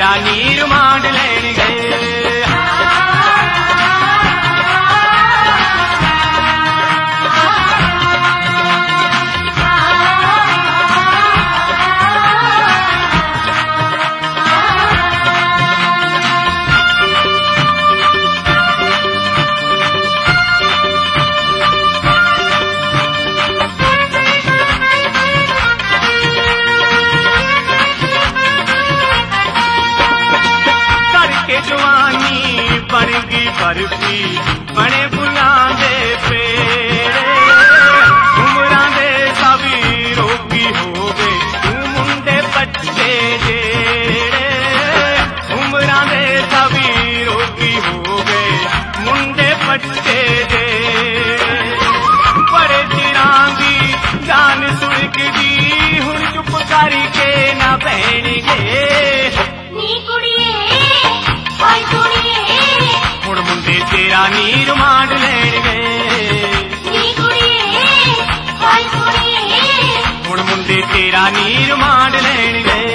तेरा नीर मांड लैण गए। बर्फी बने फुलां दे पेड़े उमरां दे सभी रोगी हो गए तू मुंडे बच्चे जेड़े उमरां दे सभी रोगी हो गए मुंडे बच्चे जेड़े बड़े चिरां दी जान सुलगदी हुण चुप करके ना बहणगे नी कुड़िए हाय कुड़िए हुण मुंडे तेरा नीर मांड लैण गए। नी कुड़िए हाय कुड़िए हुण मुंडे तेरा नीर मांड लैण गए।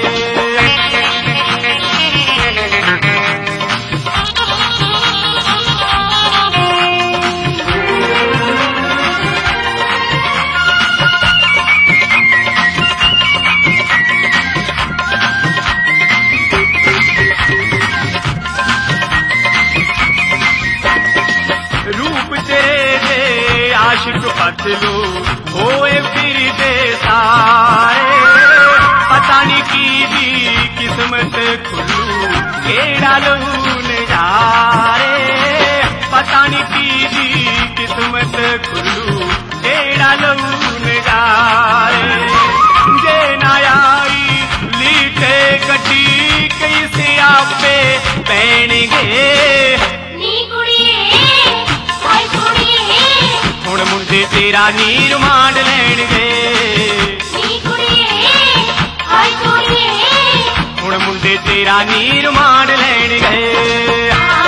आशिक बदलो होए फिर दे सारे पता नहीं की दी किस्मत खुलू केड़ा लून जारे पता नहीं की दी किस्मत खुलू केड़ा लून जारे जे ना आई लीटे गड्डी कई से आपे पैणगे हुण मुंडे तेरा नीर मांड लैण गए। नी कुड़िए हाय कुड़िए हुण मुंडे तेरा नीर मांड लैण गए।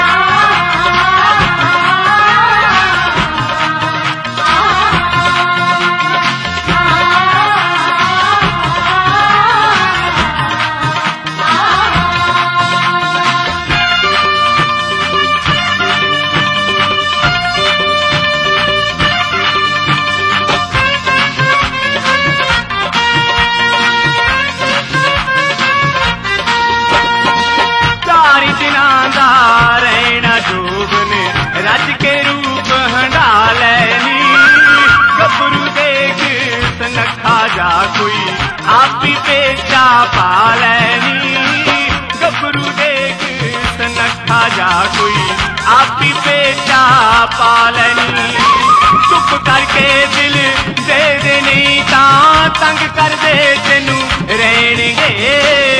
रज के रूप हंडा लैनी गबरू देख सनखा जा कोई आप ही पेचा पा लैनी गबरू देख सनखा जा कोई आप ही पेचा पा लैनी चुप करके दिल दे दे नहीं तां तंग कर दे तेनू रहणगे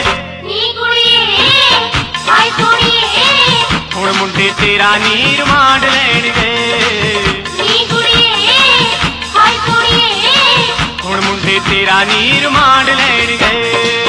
हुण मुंडे तेरा नीर मांड लैण गए। नी कुड़िए हाय कुड़िए हुण मुंडे तेरा नीर मांड लैण गए।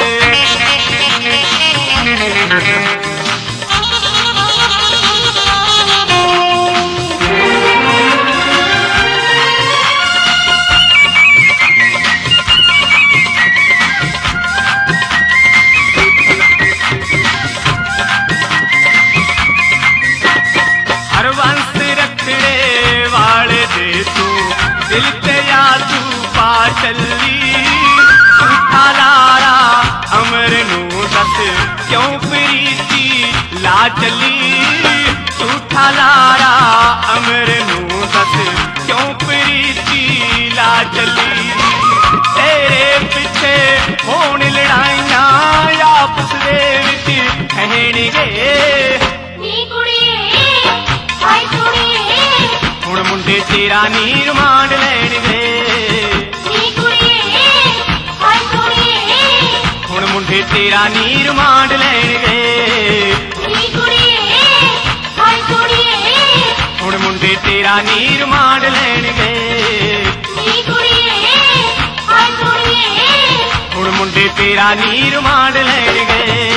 दिल ते या तू पा चली झूठा लारा अमर नू दस क्यों प्रीति ला चली झूठा लारा अमर नू दस क्यों प्रीति ला चली तेरे पिछे होण लड़ाइयां आपस दे विच कहणगे हुण मुंडे तेरा नीर मांड लैण गए। नी कुड़िए हाय कुड़िए हुण मुंडे तेरा नीर मांड लैण गए। नी कुड़िए हाय कुड़िए हुण मुंडे तेरा नीर मांड लैण गए। नी कुड़िए हाय कुड़िए हुण मुंडे तेरा नीर मांड लैण गए।